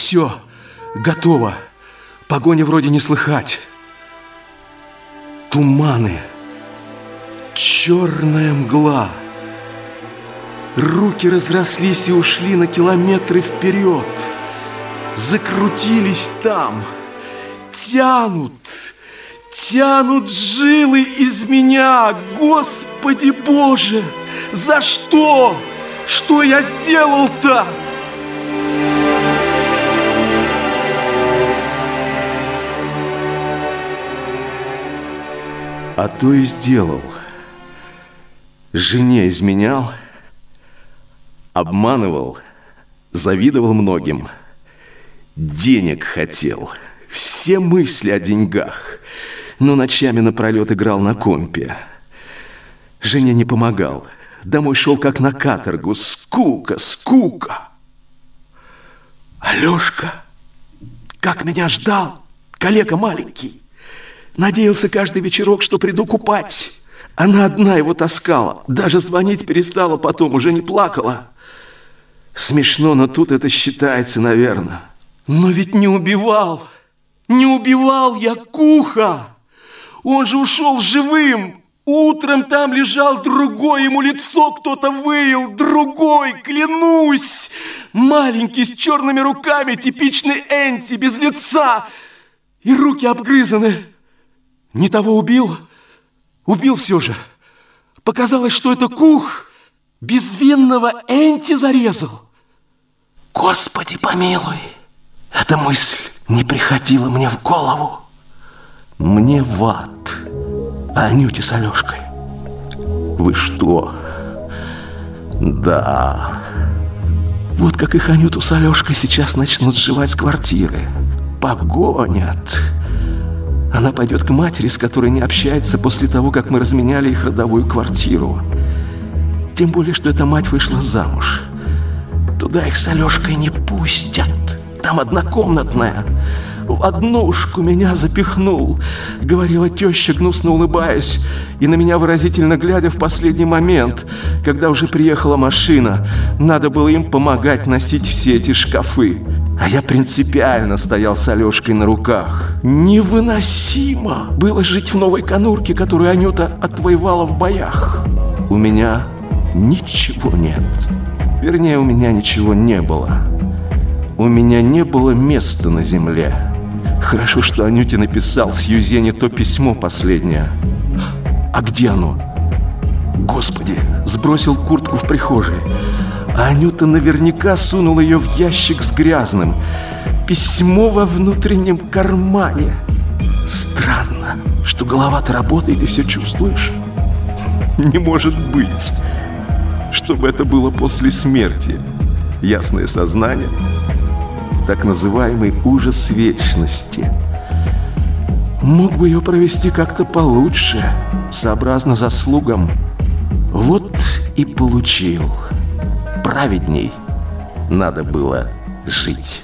Все, готово. Погони вроде не слыхать. Туманы. Черная мгла. Руки разрослись и ушли на километры вперед. Закрутились там. Тянут жилы из меня. Господи Боже, за что? Что я сделал-то? А то и сделал. Жене изменял, обманывал, завидовал многим, денег хотел, все мысли о деньгах, но ночами напролет играл на компе. Жене не помогал, домой шел как на каторгу, скука. Алешка, как меня ждал, калека маленький. Надеялся каждый вечерок, что приду купать. Она одна его таскала. Даже звонить перестала потом, уже не плакала. Смешно, но тут это считается, наверное. Но ведь не убивал. Не убивал я Куха. Он же ушел живым. Утром там лежал другой, ему лицо кто-то выел. Другой, клянусь. Маленький, с черными руками, типичный Энти, без лица. И руки обгрызаны. Не того убил? Убил все же. Показалось, что это Кух безвинного Энти зарезал. Господи помилуй, эта мысль не приходила мне в голову. Мне в ад, а Анюте с Алешкой. Вы что? Да. Вот как их Анюту с Алешкой сейчас начнут сживать с квартиры. Погонят. Она пойдет к матери, с которой не общается после того, как мы разменяли их родовую квартиру. Тем более, что эта мать вышла замуж. Туда их с Алешкой не пустят. Там однокомнатная. В однушку меня запихнул, говорила теща, гнусно улыбаясь, и на меня выразительно глядя в последний момент, когда уже приехала машина. Надо было им помогать носить все эти шкафы. А я принципиально стоял с Алешкой на руках. Невыносимо было жить в новой конурке, которую Анюта отвоевала в боях. У меня ничего нет. Вернее, у меня ничего не было. У меня не было места на земле. Хорошо, что Анюте написал Сьюзене то письмо последнее. А где оно? Господи, сбросил куртку в прихожей. А Анюта наверняка сунула ее в ящик с грязным. Письмо во внутреннем кармане. Странно, что голова-то работает и все чувствуешь. Не может быть, чтобы это было после смерти. Ясное сознание, так называемый ужас вечности. Мог бы ее провести как-то получше, сообразно заслугам. Вот и получил. Праведней надо было жить.